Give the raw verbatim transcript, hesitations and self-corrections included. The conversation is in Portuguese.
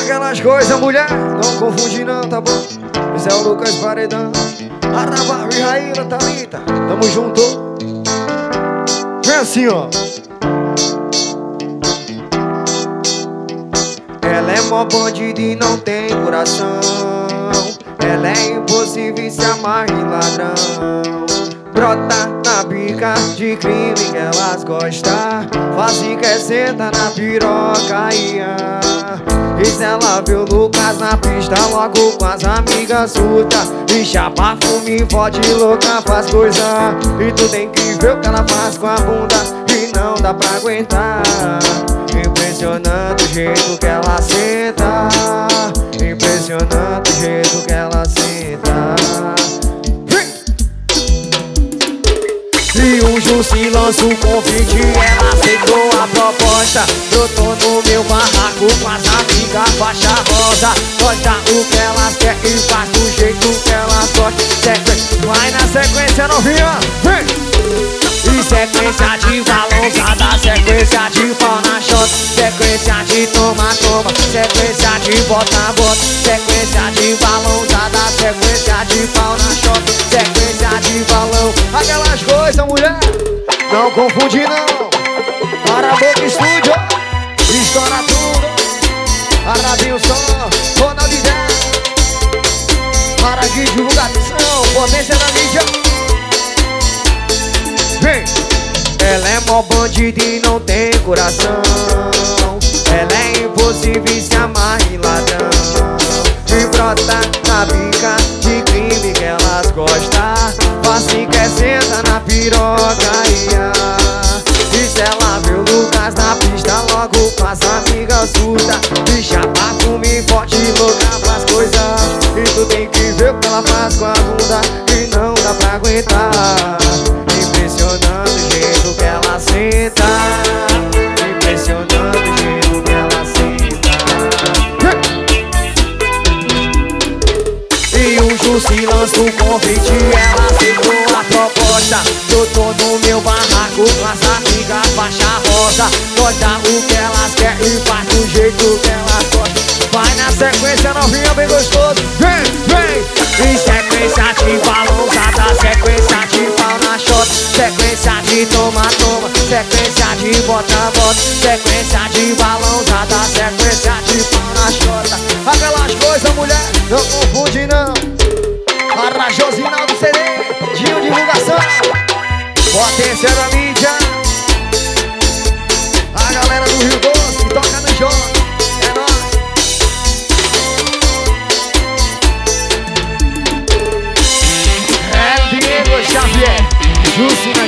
Aquelas coisas, mulher, não confunde não, tá bom? Esse é o Lucas Paredão, Araba, Raíla, Thalita, tamo junto. Vem assim, ó. Ela é mó bandida e não tem coração. Ela é impossível se amar em ladrão. Brota na bica de crime que elas gostam. Fazem que senta na piroca, ia. E se ela viu o Lucas na pista, logo com as amigas surta. E chapa, fume, fode louca, faz coisa. E tu tem que ver o que ela faz com a bunda e não dá pra aguentar. Impressionante o jeito que ela senta. Impressionante o jeito que ela senta. E o Jussi lança o convite, ela aceitou a proposta. Eu tô no meu barraco com as amigas faixa rosa. Gosta o que elas querem e faz do jeito que elas gostam. Sequência, vai na sequência novinha, vem! E sequência de balãozada, sequência de pau na chota, sequência de toma, toma, sequência de bota, bota, sequência de balãozada, sequência de pau na chota, sequência de balão. Aquelas coisas, mulher, não confunde não. Para a boca estúdio, estoura tudo. Arabinho só, Ronald dez. Para de divulgação, potência da mídia. Vem! Ela é mó bandida e não tem coração. Ela é impossível se amar em ladrão. E brota na bica de crime que elas gostam. Fácil que senta na piroca, ia. E se ela viu o Lucas na pista, logo com as amigas surta. E chapa, fume, forte, louca, faz coisa. E tu tem que ver o que ela faz com a bunda e não dá pra aguentar. Impressionando o jeito que ela senta. Impressionando o jeito que ela senta. E o Jussi lança o convite, ela aceitou a proposta. Eu tô no meu barraco com as amigas faixa rosa. Gosta o que elas querem e faz do jeito que elas gostam. Vai na sequência novinha bem gostoso. Vem, vem! E sequência de balãozada, sequência de pau na chota, sequência de toma, toma, sequência de bota, bota, sequência de balãozada, sequência de pau na chota. Aquelas coisas, mulher, não confunde não. Para Josinal do C D, Dinho Divulgação, potência da mídia. A galera do Rio Doce toca no jogo. É nóis. É Diego Xavier, Jussi na